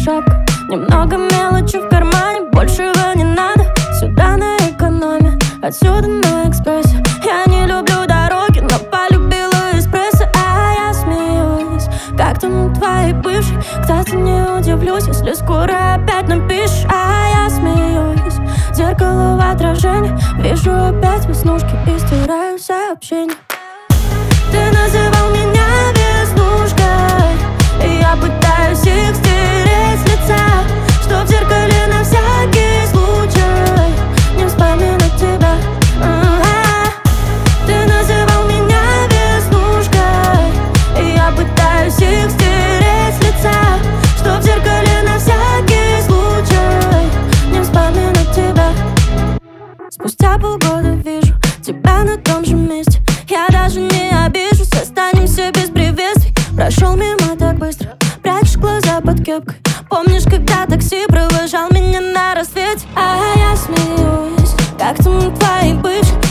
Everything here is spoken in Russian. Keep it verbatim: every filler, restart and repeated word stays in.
шапка. Немного мелочи в кармане, большего не надо. Сюда на экономе, отсюда на экспрессе. Я не люблю дороги, но полюбила эспрессо. А я смеюсь, как там у твоей бывшей. Кстати, не удивлюсь, если скоро опять напишешь. А я смеюсь, зеркало в отражении. Вижу опять веснушки и стираю сообщения. Ты называл меня веснушкой, и я пытаюсь их стереть с лица, что в зеркале на всякий случай не вспоминать тебя. А-а-а. Ты называл меня веснушкой, и я пытаюсь их стереть с лица, что в зеркале на всякий случай не вспоминать тебя. Спустя полгода вижу тебя на том же месте. Я даже не обижусь, останемся без приветствий. Прошел мимо так быстро, прячешь глаза под кепкой. Помнишь, когда такси провожал меня на рассвете? А я смеюсь, как там у твоей бывшей.